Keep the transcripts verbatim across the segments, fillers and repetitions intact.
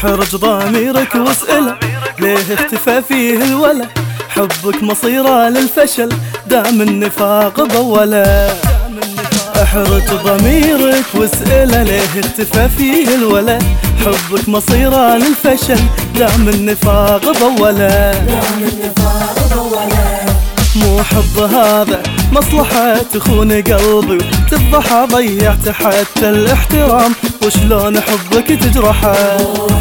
احرج ضميرك واسأله ليه اختفى فيه الولا، حبك مصيره للفشل دام النفاق ضوله. احرج ضميرك واسأله ليه اختفى فيه الولا، حبك مصيره للفشل دام النفاق ضوله. مو حب هذا مصلحة تخون قلبي وتفضحه، ضيعت حتى الاحترام وشلون حبك تجرحه.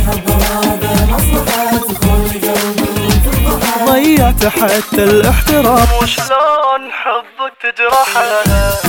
ضيعت حتى الاحترام وشلون حبك تجرحه.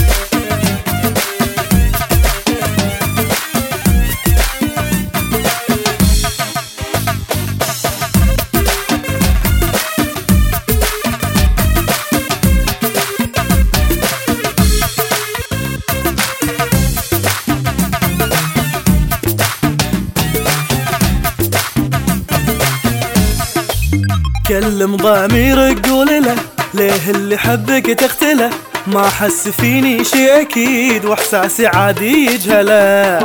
كلم ضميرك قول له ليه اللي حبك تقتله، ما حس فيني شي اكيد واحساسي عادي يجهله.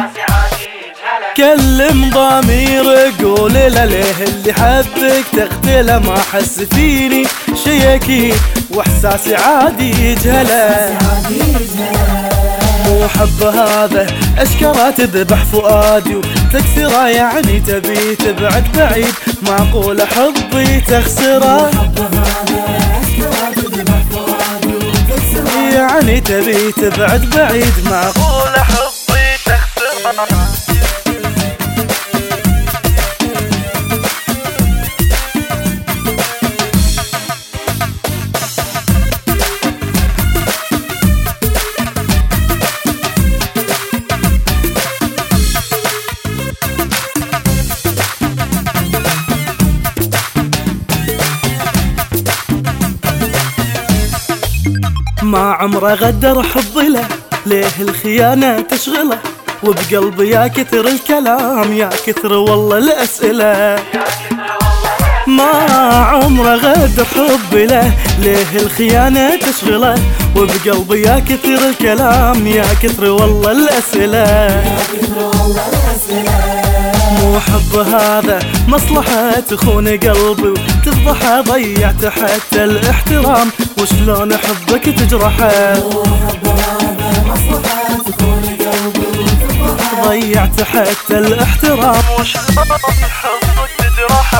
كلم ضميرك قول له ليه اللي حبك تقتله، ما حس فيني شي اكيد واحساسي عادي يجهله. مو حب هذا اشكره تذبح فؤادي وتكسره، يعني تبي تبعد بعيد معقول حبي تخسره. يعني تبي تبعد بعيد معقول حبي تخسره. ما عمره غدر حب له ليه الخيانة تشغله، وبقلبي يا كثر الكلام يا كثر والله الأسئلة. ما عمره غدر حب له ليه الخيانة تشغله، وبقلبي يا كثر الكلام يا كثر والله الأسئلة. مو حب هذا مصلحة تخون قلبي وتفضحه، ضيعت حتى الاحترام وشلون حبك تجرحه. ضيعت حتى الاحترام وشلون حبك تجرحه.